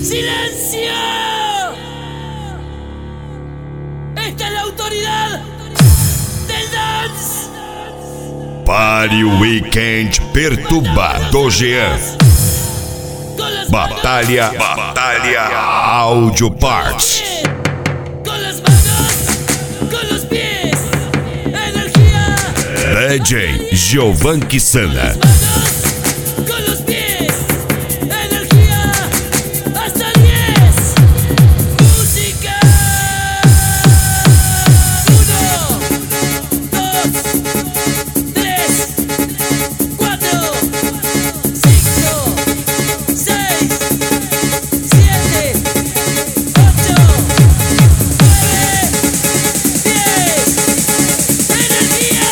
¡Silencio! ¡Esta es la autoridad del dance! Party Weekend Perturbado Jean. Batalha Audio Parts. Con las manos, con los pies, energía. DJ Giovan Kisana. Con los pies, energía. Hasta 10. Música. 1, 2, 3, 4, 5, 6, 7, 8, 9, 10. ¡Energía!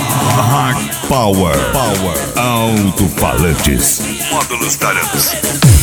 Power Alto-Falantes. Módulos Taranos.